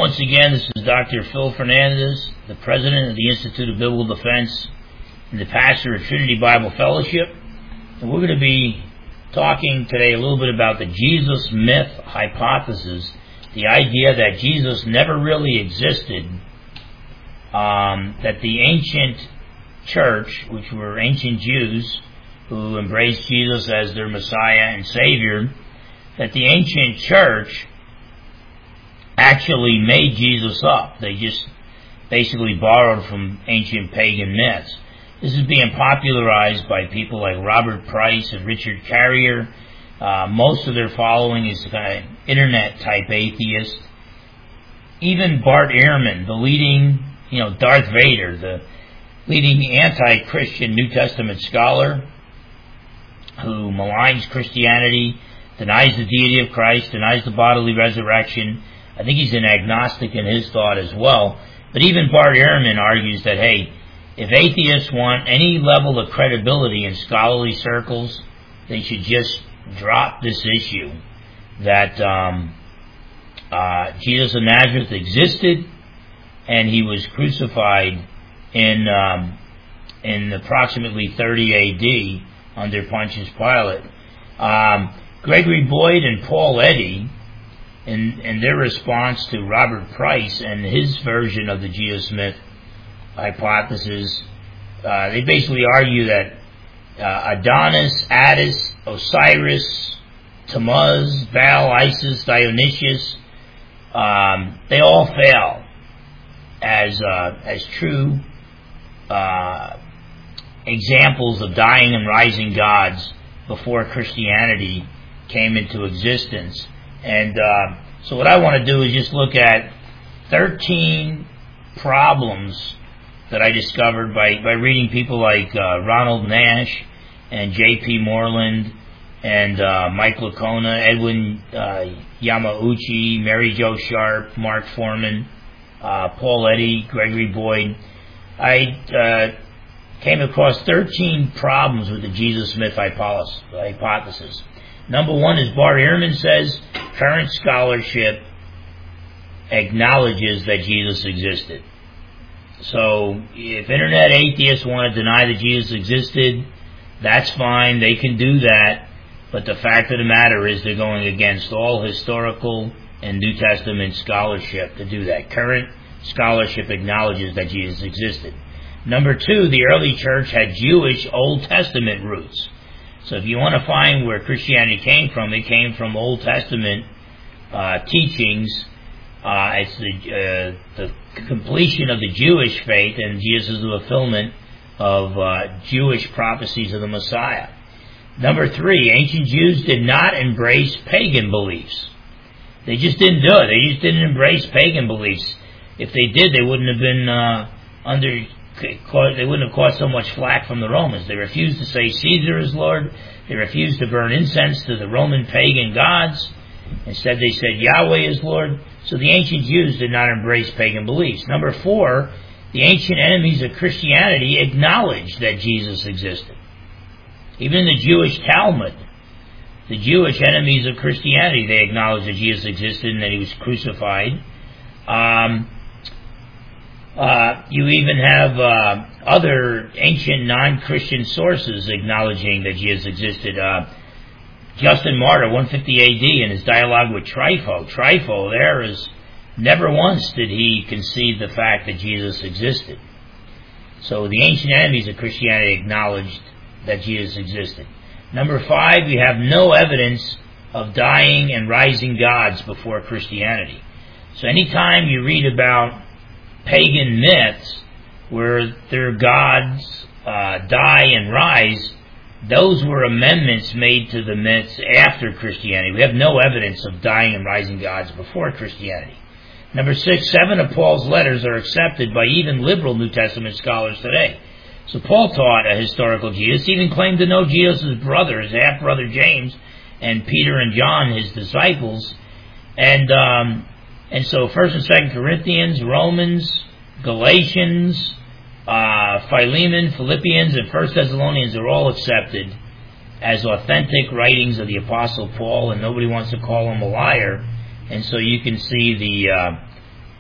once again, this is Dr. Phil Fernandez, the President of the Institute of Biblical Defense and the pastor of Trinity Bible Fellowship. And we're going to be talking today a little bit about the Jesus myth hypothesis, the idea that Jesus never really existed, that the ancient church, which were ancient Jews who embraced Jesus as their Messiah and Savior, that the ancient church actually made Jesus up. They just basically borrowed from ancient pagan myths. This is being popularized by people like Robert Price and Richard Carrier. Most of their following is kind of internet-type atheists. Even Bart Ehrman, the leading, Darth Vader, the leading anti-Christian New Testament scholar who maligns Christianity, denies the deity of Christ, denies the bodily resurrection. I think he's an agnostic in his thought as well. But even Bart Ehrman argues that, hey, if atheists want any level of credibility in scholarly circles, they should just drop this issue that Jesus of Nazareth existed and he was crucified in approximately 30 A.D. under Pontius Pilate. Gregory Boyd and Paul Eddy, in their response to Robert Price and his version of the Jesus myth hypothesis, they basically argue that Adonis, Attis, Osiris, Tammuz, Baal, Isis, Dionysius, they all fail as true examples of dying and rising gods before Christianity came into existence. And so what I want to do is just look at 13 problems that I discovered by reading people like Ronald Nash and J.P. Moreland and Mike Licona, Edwin Yamauchi, Mary Jo Sharp, Mark Foreman, Paul Eddy, Gregory Boyd. I came across 13 problems with the Jesus myth hypothesis. Number one is Bart Ehrman says current scholarship acknowledges that Jesus existed. So if internet atheists want to deny that Jesus existed, that's fine, they can do that, but the fact of the matter is they're going against all historical and New Testament scholarship to do that. Current scholarship acknowledges that Jesus existed. Number two, the early church had Jewish Old Testament roots. So if you want to find where Christianity came from, it came from Old Testament teachings. It's the completion of the Jewish faith, and Jesus is the fulfillment of Jewish prophecies of the Messiah. Number three, ancient Jews did not embrace pagan beliefs. They just didn't do it. They just didn't embrace pagan beliefs. If they did, they wouldn't have been they wouldn't have caught so much flack from the Romans. They refused to say Caesar is Lord. They refused to burn incense to the Roman pagan gods. Instead, they said Yahweh is Lord. So the ancient Jews did not embrace pagan beliefs. Number four, the ancient enemies of Christianity acknowledged that Jesus existed. Even in the Jewish Talmud, the Jewish enemies of Christianity, they acknowledged that Jesus existed and that he was crucified. You even have other ancient non-Christian sources acknowledging that Jesus existed. Justin Martyr, 150 A.D., in his dialogue with Trypho there is never once did he concede the fact that Jesus existed. So the ancient enemies of Christianity acknowledged that Jesus existed. Number five, you have no evidence of dying and rising gods before Christianity. So anytime you read about pagan myths where their gods die and rise, those were amendments made to the myths after Christianity. We have no evidence of dying and rising gods before Christianity. Number six, 7 of Paul's letters are accepted by even liberal New Testament scholars today. So Paul taught a historical Jesus, even claimed to know Jesus' brother, his half-brother James, and Peter and John, his disciples. And so 1st and 2nd Corinthians, Romans, Galatians, Philemon, Philippians, and 1 Thessalonians are all accepted as authentic writings of the Apostle Paul, and nobody wants to call him a liar. And so you can see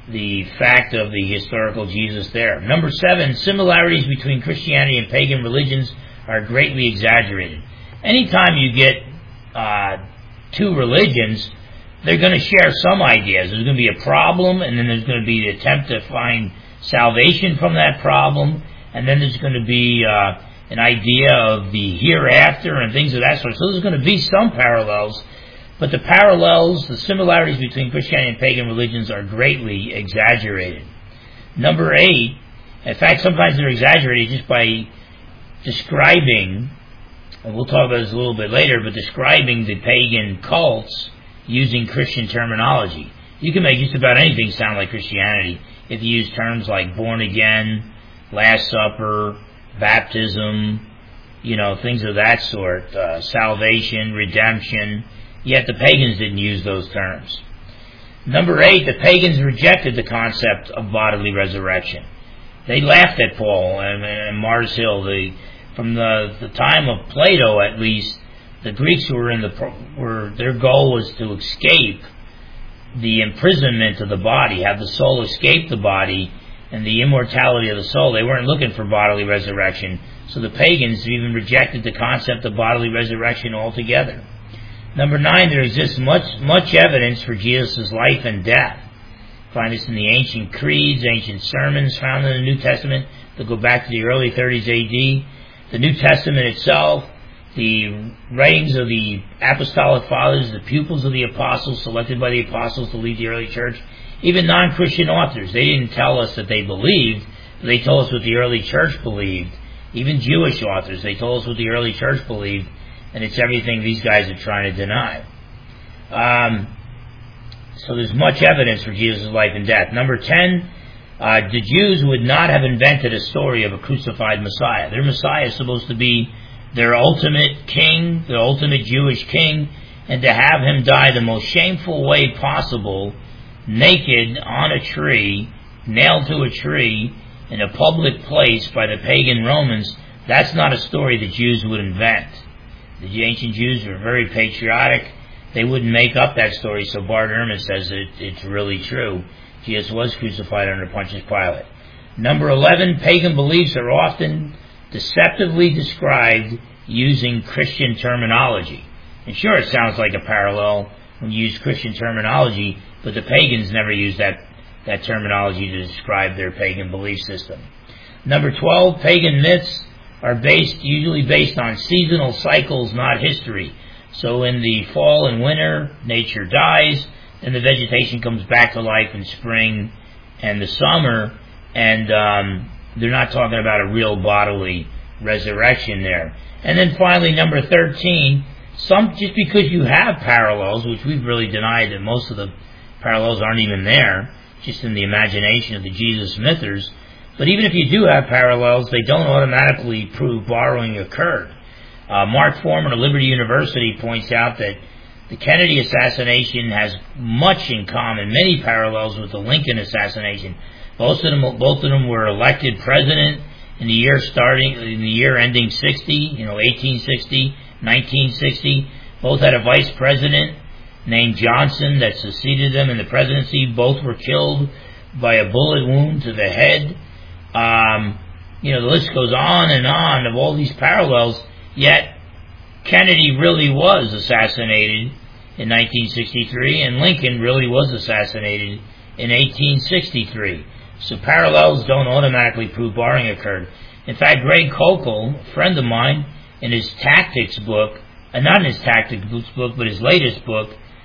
the fact of the historical Jesus there. Number 7, similarities between Christianity and pagan religions are greatly exaggerated. Anytime you get two religions, they're going to share some ideas. There's going to be a problem, and then there's going to be the attempt to find salvation from that problem, and then there's going to be an idea of the hereafter and things of that sort. So there's going to be some parallels, but the similarities between Christianity and pagan religions are greatly exaggerated. Number 8, in fact, sometimes they're exaggerated just by describing, and we'll talk about this a little bit later, but describing the pagan cults using Christian terminology. You can make just about anything sound like Christianity if you use terms like born again, Last Supper, baptism, things of that sort, salvation, redemption, yet the pagans didn't use those terms. Number 8, the pagans rejected the concept of bodily resurrection. They laughed at Paul and Mars Hill. From the time of Plato, at least, the Greeks their goal was to escape the imprisonment of the body, have the soul escape the body, and the immortality of the soul. They weren't looking for bodily resurrection. So the pagans even rejected the concept of bodily resurrection altogether. Number 9, there exists much evidence for Jesus' life and death. Find this in the ancient creeds, ancient sermons found in the New Testament that go back to the early 30s AD. The New Testament itself, the writings of the apostolic fathers, the pupils of the apostles selected by the apostles to lead the early church, even non-Christian authors. They didn't tell us that they believed, they told us what the early church believed. Even Jewish authors, they told us what the early church believed, and it's everything these guys are trying to deny. So there's much evidence for Jesus' life and death. Number 10, the Jews would not have invented a story of a crucified Messiah. Their Messiah is supposed to be their ultimate king, the ultimate Jewish king, and to have him die the most shameful way possible, naked on a tree, nailed to a tree, in a public place by the pagan Romans, that's not a story the Jews would invent. The ancient Jews were very patriotic. They wouldn't make up that story, so Bart Ehrman says it's really true. Jesus was crucified under Pontius Pilate. Number 11, pagan beliefs are often deceptively described using Christian terminology. And sure, it sounds like a parallel when you use Christian terminology, but the pagans never used that terminology to describe their pagan belief system. Number 12, pagan myths are usually based on seasonal cycles, not history. So in the fall and winter, nature dies, and the vegetation comes back to life in spring and the summer, and they're not talking about a real bodily resurrection there. And then finally, number 13, just because you have parallels, which we've really denied that most of the parallels aren't even there, just in the imagination of the Jesus mythers, but even if you do have parallels, they don't automatically prove borrowing occurred. Mark Foreman of Liberty University points out that the Kennedy assassination has much in common, many parallels with the Lincoln assassination. Both of them were elected president in the year ending 60, 1860, 1960. Both had a vice president named Johnson that succeeded them in the presidency. Both were killed by a bullet wound to the head. The list goes on and on of all these parallels, yet Kennedy really was assassinated in 1963, and Lincoln really was assassinated in 1863. So parallels don't automatically prove borrowing occurred. In fact, Greg Koukl, a friend of mine, in his tactics book, not in his tactics book, but his latest book,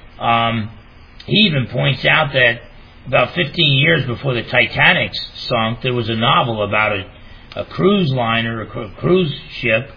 he even points out that about 15 years before the Titanic sunk, there was a novel about a cruise liner, a cruise ship,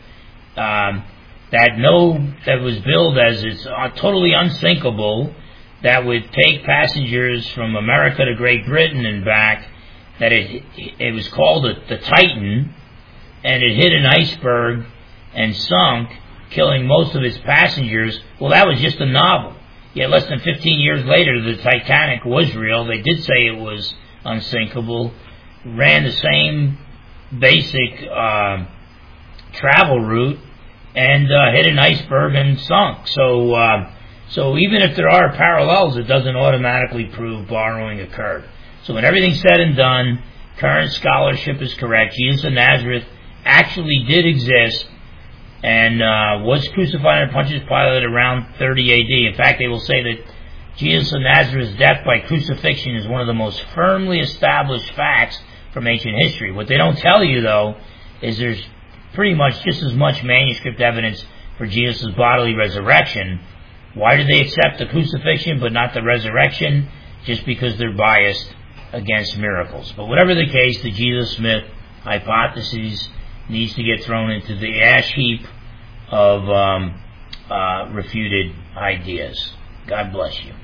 that was billed as it's totally unsinkable, that would take passengers from America to Great Britain and back, that it was called the Titan, and it hit an iceberg and sunk, killing most of its passengers. Well, that was just a novel. Yet less than 15 years later, the Titanic was real. They did say it was unsinkable, ran the same basic travel route, and hit an iceberg and sunk. So even if there are parallels, it doesn't automatically prove borrowing occurred. So when everything's said and done, current scholarship is correct. Jesus of Nazareth actually did exist and was crucified on Pontius Pilate around 30 AD. In fact, they will say that Jesus of Nazareth's death by crucifixion is one of the most firmly established facts from ancient history. What they don't tell you, though, is there's pretty much just as much manuscript evidence for Jesus' bodily resurrection. Why do they accept the crucifixion but not the resurrection? Just because they're biased against miracles. But whatever the case, the Jesus Smith hypothesis needs to get thrown into the ash heap of refuted ideas. God bless you.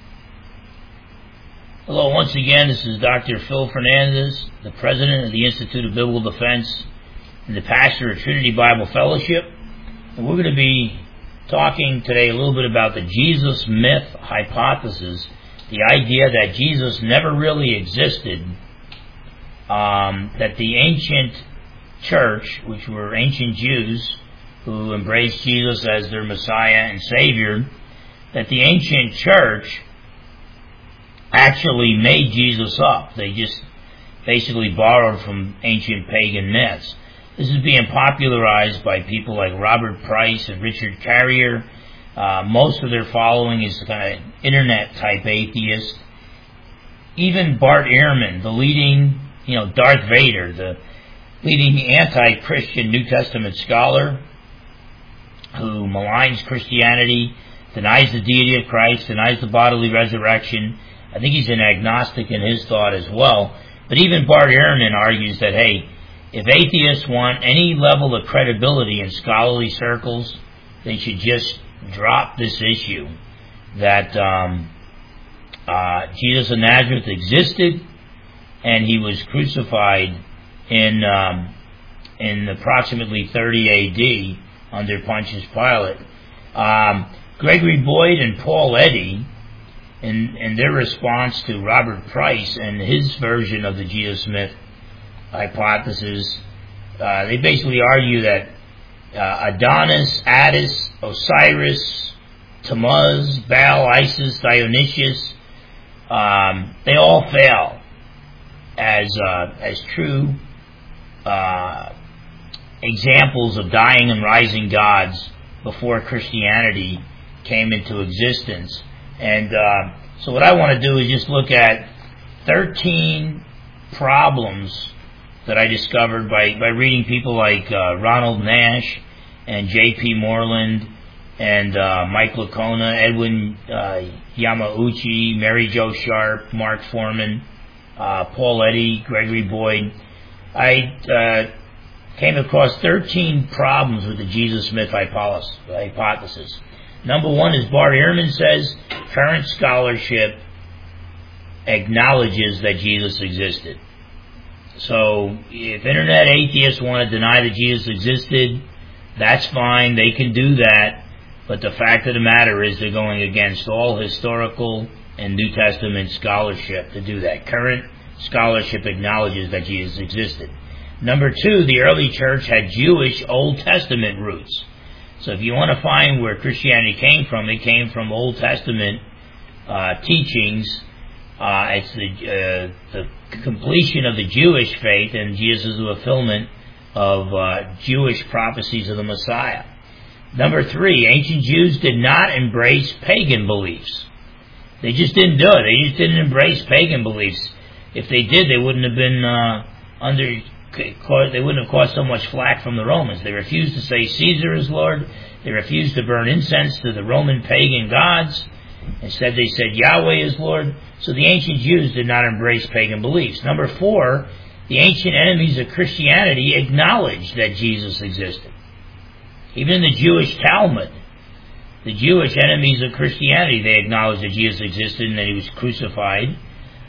Hello, once again, this is Dr. Phil Fernandez, the president of the Institute of Biblical Defense and the pastor of Trinity Bible Fellowship. And we're going to be talking today a little bit about the Jesus myth hypothesis, the idea that Jesus never really existed, that the ancient church, which were ancient Jews who embraced Jesus as their Messiah and Savior, that the ancient church actually made Jesus up. They just basically borrowed from ancient pagan myths. This is being popularized by people like Robert Price and Richard Carrier. Most of their following is kind of internet-type atheist. Even Bart Ehrman, the leading, Darth Vader, the leading anti-Christian New Testament scholar who maligns Christianity, denies the deity of Christ, denies the bodily resurrection. I think he's an agnostic in his thought as well. But even Bart Ehrman argues that, hey, if atheists want any level of credibility in scholarly circles, they should just drop this issue that Jesus of Nazareth existed and he was crucified in approximately 30 A.D. under Pontius Pilate. Gregory Boyd and Paul Eddy, in their response to Robert Price and his version of the Jesus myth hypothesis, they basically argue that Adonis, Attis, Osiris, Tammuz, Baal, Isis, Dionysius, they all fail as true examples of dying and rising gods before Christianity came into existence. And so what I want to do is just look at 13 problems that I discovered by reading people like Ronald Nash and J.P. Moreland and Mike Licona, Edwin Yamauchi, Mary Jo Sharp, Mark Foreman, Paul Eddy, Gregory Boyd. I came across 13 problems with the Jesus myth hypothesis. Number one is Bart Ehrman says current scholarship acknowledges that Jesus existed. So if internet atheists want to deny that Jesus existed, that's fine. They can do that. But the fact of the matter is they're going against all historical and New Testament scholarship to do that. Current scholarship acknowledges that Jesus existed. Number two, the early church had Jewish Old Testament roots. So if you want to find where Christianity came from, it came from Old Testament teachings. It's the completion of the Jewish faith, and Jesus is the fulfillment of Jewish prophecies of the Messiah. Number three, ancient Jews did not embrace pagan beliefs. They just didn't do it. They just didn't embrace pagan beliefs. If they did, they wouldn't have been they wouldn't have caused so much flack from the Romans. They refused to say Caesar is Lord. They refused to burn incense to the Roman pagan gods. Instead, they said Yahweh is Lord. So the ancient Jews did not embrace pagan beliefs. Number four, the ancient enemies of Christianity acknowledged that Jesus existed. Even in the Jewish Talmud, the Jewish enemies of Christianity, they acknowledged that Jesus existed and that he was crucified.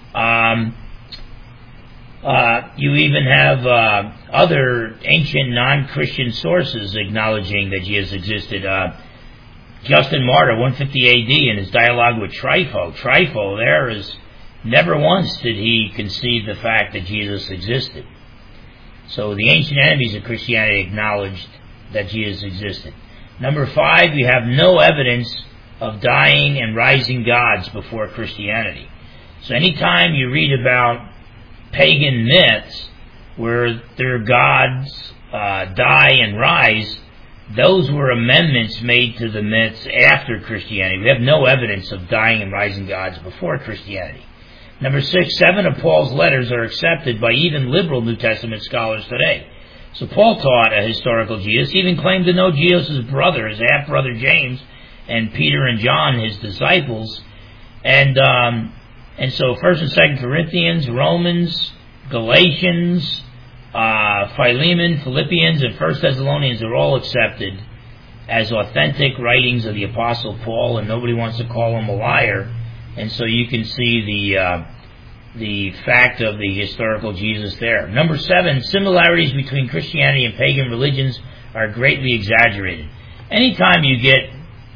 You even have other ancient non-Christian sources acknowledging that Jesus existed. Justin Martyr, 150 A.D., in his dialogue with Trypho there is never once did he concede the fact that Jesus existed. So the ancient enemies of Christianity acknowledged that Jesus existed. Number five, you have no evidence of dying and rising gods before Christianity. So anytime you read about pagan myths where their gods die and rise, those were amendments made to the myths after Christianity. We have no evidence of dying and rising gods before Christianity. Number 6, 7 of Paul's letters are accepted by even liberal New Testament scholars today. So Paul taught a historical Jesus, even claimed to know Jesus' brother, his half-brother James, and Peter and John, his disciples. And so 1st and 2nd Corinthians, Romans, Galatians, Philemon, Philippians, and 1 Thessalonians are all accepted as authentic writings of the Apostle Paul, and nobody wants to call him a liar. And so you can see the fact of the historical Jesus there. Number 7, similarities between Christianity and pagan religions are greatly exaggerated. Anytime you get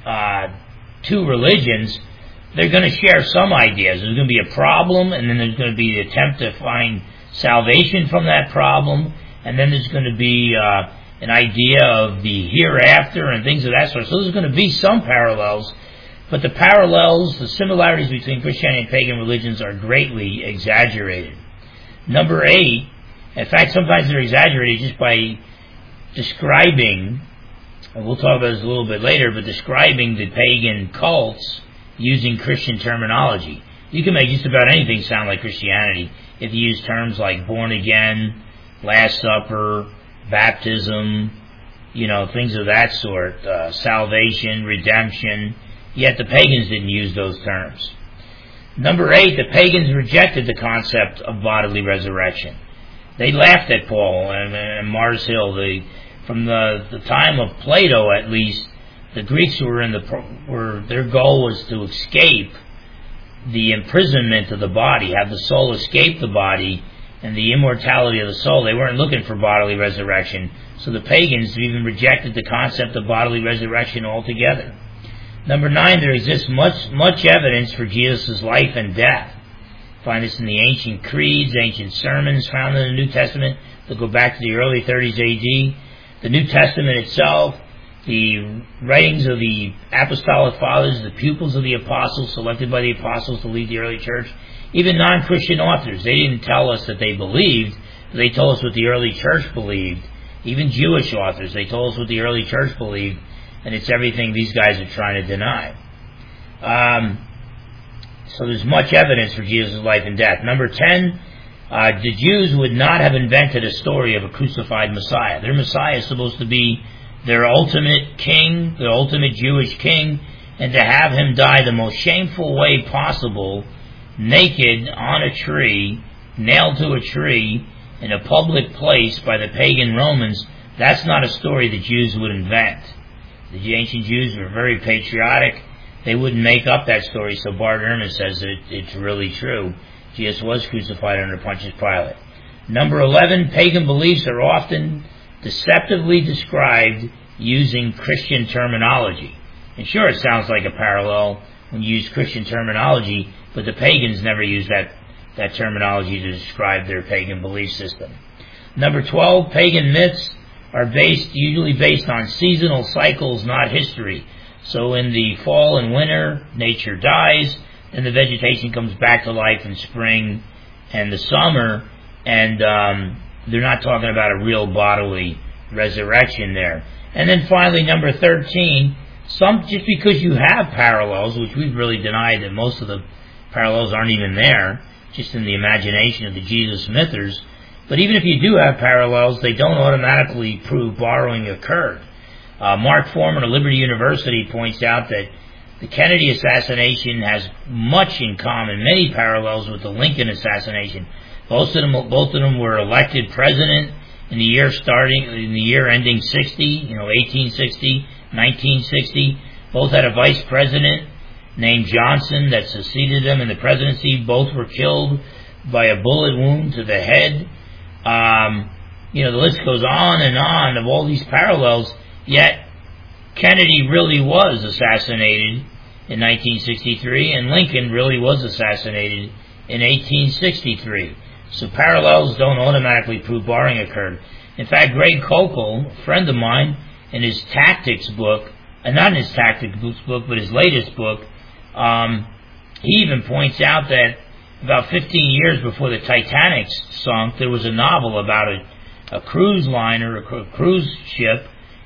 two religions, they're going to share some ideas. There's going to be a problem, and then there's going to be the attempt to find salvation from that problem, and then there's going to be an idea of the hereafter and things of that sort. So there's going to be some parallels, but the parallels, the similarities between Christianity and pagan religions are greatly exaggerated. Number 8, in fact, sometimes they're exaggerated just by describing, and we'll talk about this a little bit later, but describing the pagan cults using Christian terminology. You can make just about anything sound like Christianity if you use terms like born again, Last Supper, baptism, things of that sort, salvation, redemption. Yet the pagans didn't use those terms. Number 8, the pagans rejected the concept of bodily resurrection. They laughed at Paul and Mars Hill. From the time of Plato, at least, the Greeks were their goal was to escape the imprisonment of the body, have the soul escape the body, and the immortality of the soul. They weren't looking for bodily resurrection. So the pagans even rejected the concept of bodily resurrection altogether. Number 9, there exists much evidence for Jesus' life and death. Find this in the ancient creeds, ancient sermons found in the New Testament that go back to the early 30s AD. The New Testament itself, the writings of the apostolic fathers, the pupils of the apostles selected by the apostles to lead the early church, even non-Christian authors. They didn't tell us that they believed, but they told us what the early church believed. Even Jewish authors, they told us what the early church believed, and it's everything these guys are trying to deny. So there's much evidence for Jesus' life and death. Number 10, the Jews would not have invented a story of a crucified Messiah. Their Messiah is supposed to be their ultimate king, the ultimate Jewish king, and to have him die the most shameful way possible, naked on a tree, nailed to a tree, in a public place by the pagan Romans, that's not a story the Jews would invent. The ancient Jews were very patriotic. They wouldn't make up that story, so Bart Ehrman says that it's really true. Jesus was crucified under Pontius Pilate. Number 11, pagan beliefs are often deceptively described using Christian terminology. And sure, it sounds like a parallel when you use Christian terminology, but the pagans never used that terminology to describe their pagan belief system. Number 12, pagan myths are usually based on seasonal cycles, not history. So in the fall and winter, nature dies, and the vegetation comes back to life in spring and the summer, and they're not talking about a real bodily resurrection there. And then finally, number 13, just because you have parallels, which we've really denied that most of the parallels aren't even there, just in the imagination of the Jesus mythers, but even if you do have parallels, they don't automatically prove borrowing occurred. Mark Foreman of Liberty University points out that the Kennedy assassination has much in common, many parallels with the Lincoln assassination. Both of them were elected president in the year ending 60, 1860, 1960. Both had a vice president named Johnson that succeeded them in the presidency. Both were killed by a bullet wound to the head. The list goes on and on of all these parallels, yet Kennedy really was assassinated in 1963, and Lincoln really was assassinated in 1863. So parallels don't automatically prove borrowing occurred. In fact, Greg Koukl, a friend of mine, in his tactics book, not in his tactics book, but his latest book, he even points out that about 15 years before the Titanic sunk, there was a novel about a cruise liner, a cruise ship,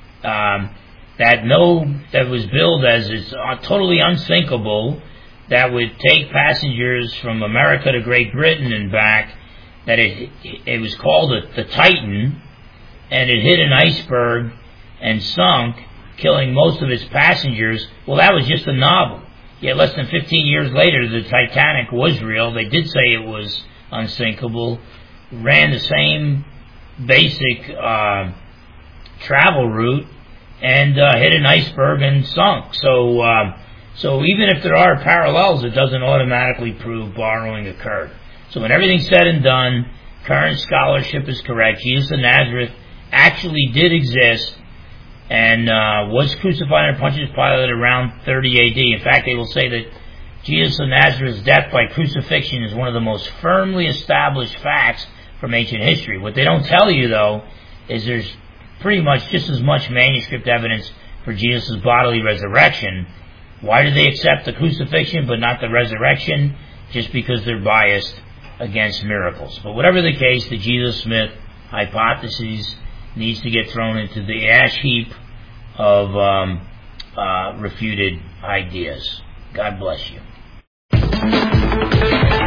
that was billed as it's totally unsinkable, that would take passengers from America to Great Britain and back, that it was called the Titan, and it hit an iceberg and sunk, killing most of its passengers. Well, that was just a novel. Yet less than 15 years later, the Titanic was real. They did say it was unsinkable, ran the same basic travel route, and hit an iceberg and sunk. So even if there are parallels, it doesn't automatically prove borrowing occurred. So when everything's said and done, current scholarship is correct. Jesus of Nazareth actually did exist and was crucified under Pontius Pilate around 30 AD. In fact, they will say that Jesus of Nazareth's death by crucifixion is one of the most firmly established facts from ancient history. What they don't tell you, though, is there's pretty much just as much manuscript evidence for Jesus' bodily resurrection. Why do they accept the crucifixion but not the resurrection? Just because they're biased against miracles. But whatever the case, the Jesus Smith hypothesis needs to get thrown into the ash heap of refuted ideas. God bless you.